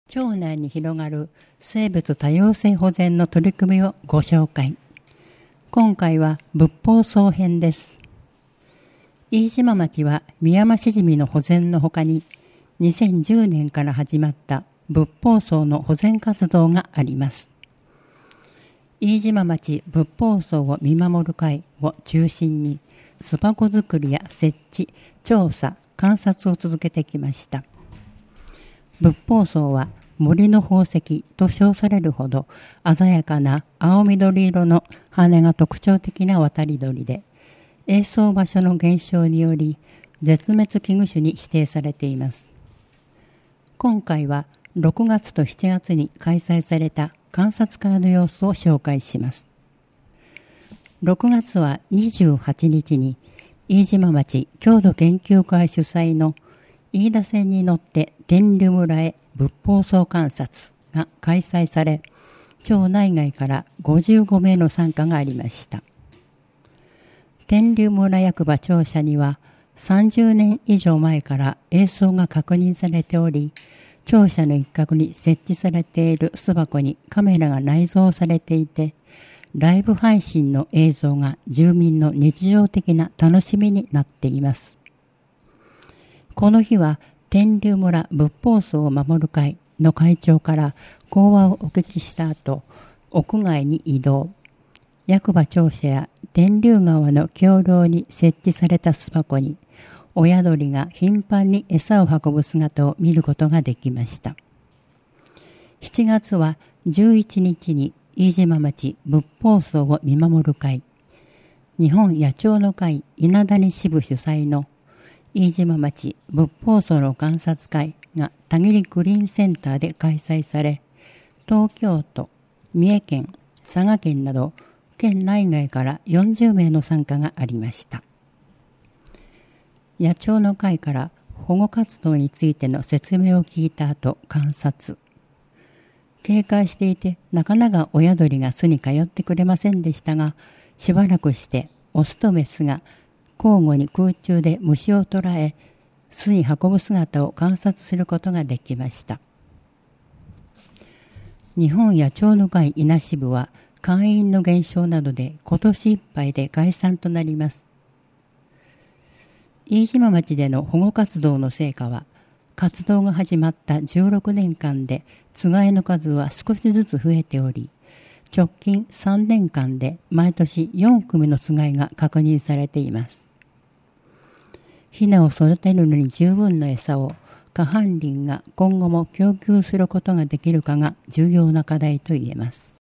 町内に広がる生物多様性保全の取り組みをご紹介。今回は仏法僧編です。飯島町はミヤマシジミの保全のほかに2010年から始まった仏法僧の保全活動があります。飯島町仏法僧を見守る会を中心に巣箱作りや設置、調査、観察を続けてきました。仏法僧は森の宝石と称されるほど鮮やかな青緑色の羽が特徴的な渡り鳥で、営巣場所の減少により絶滅危惧種に指定されています。今回は6月と7月に開催された観察会の様子を紹介します。6月は28日に飯島町郷土研究会主催の飯田線に乗って天竜村へ仏法僧観察が開催され、町内外から55名の参加がありました。天竜村役場庁舎には30年以上前から営巣が確認されており、庁舎の一角に設置されている巣箱にカメラが内蔵されていて、ライブ配信の映像が住民の日常的な楽しみになっています。この日は天竜村仏法僧を守る会の会長から講話をお聞きした後、屋外に移動。役場庁舎や天竜川の橋梁に設置された巣箱に親鳥が頻繁に餌を運ぶ姿を見ることができました。7月は11日に飯島町仏法僧を見守る会、日本野鳥の会稲谷支部主催の飯島町仏法僧の観察会が田切グリーンセンターで開催され、東京都、三重県、佐賀県など県内外から40名の参加がありました。野鳥の会から保護活動についての説明を聞いた後、観察。警戒していてなかなか親鳥が巣に通ってくれませんでしたが、しばらくしてオスとメスが交互に空中で虫を捕らえ、巣に運ぶ姿を観察することができました。日本野鳥の会稲支部は会員の減少などで今年いっぱいで解散となります。飯島町での保護活動の成果は、活動が始まった16年間でつがいの数は少しずつ増えており、直近3年間で毎年4組のつがいが確認されています。ヒナを育てるのに十分な餌を過半林が今後も供給することができるかが重要な課題と言えます。